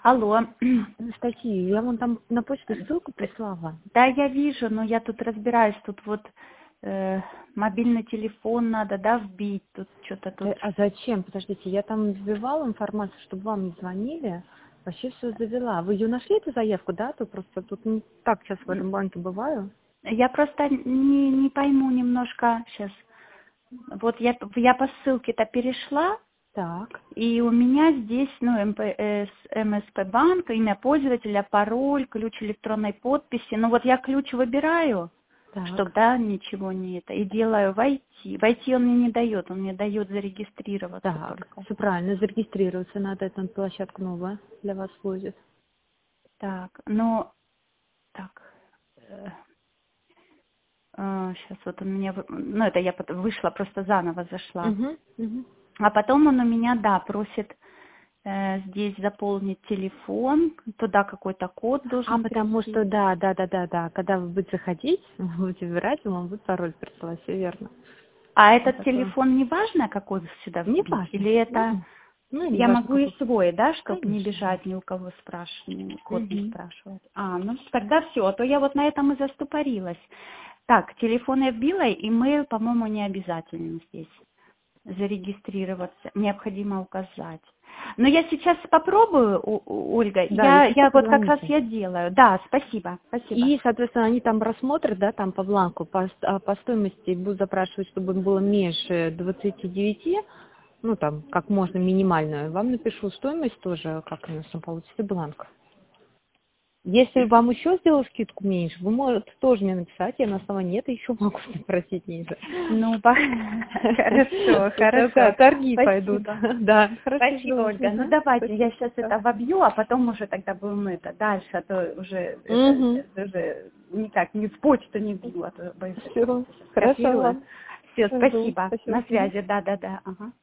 Алло. Анастасия, я вам там на почту ссылку прислала. Да, я вижу, но я тут разбираюсь. Тут вот мобильный телефон надо, да, вбить. Тут что-то тут. А зачем? Подождите, я там вбивала информацию, чтобы вам не звонили. Вообще все завела. Вы ее нашли, эту заявку, да? То просто тут не так сейчас в этом банке бываю. Я просто не пойму немножко сейчас. Вот я по ссылке-то перешла, Так, и у меня здесь, МСП банк, имя пользователя, пароль, ключ электронной подписи. Ну вот я ключ выбираю, чтобы, так, да, ничего не это, и делаю войти. Войти он мне не дает, он мне дает зарегистрироваться так. только. Все правильно, зарегистрироваться надо, эта площадка новая для вас будет. Так, ну, так, сейчас вот он меня, ну это я вышла, просто заново зашла. Угу, угу. А потом он у меня, да, просит здесь заполнить телефон, туда какой-то код должен Потому прийти. что, да. Когда вы будете заходить, вы будете выбирать, он вам будет пароль присылать, все верно. А этот Такое. телефон не важно, какой сюда Не вбить? важно. Или это Ну, не я важно, могу и какой. свой, да, чтобы не Конечно. бежать ни у кого спрашивать, код не Мгм. спрашивать? Ну тогда все, а то я вот на этом и застопорилась. Так, телефон я вбила, имейл, по-моему, не обязательно здесь зарегистрироваться, необходимо указать. Но я сейчас попробую, Ольга, Да, я если что, вот как раз позвоните. я делаю. Да, спасибо. И, соответственно, они там рассмотрят, да, там по бланку, по стоимости будут запрашивать, чтобы было меньше 29, ну, там, как можно минимальную. Вам напишу стоимость тоже, как у нас там получится бланк. Если вам еще сделаю скидку меньше, вы можете тоже мне написать, я на основании этого еще могу попросить ниже. Ну, хорошо, Да, хорошо. торги пойдут. Спасибо. Да, Спасибо, хорошо. Ольга. Ну, давайте, я Спасибо. сейчас это вобью, а потом уже тогда будем это дальше, а то уже Угу. уже никак не в почту не бью, а то боюсь, что Все, сейчас хорошо скопирую. вам. Все, Жду. спасибо. На Спасибо. связи, да. Ага.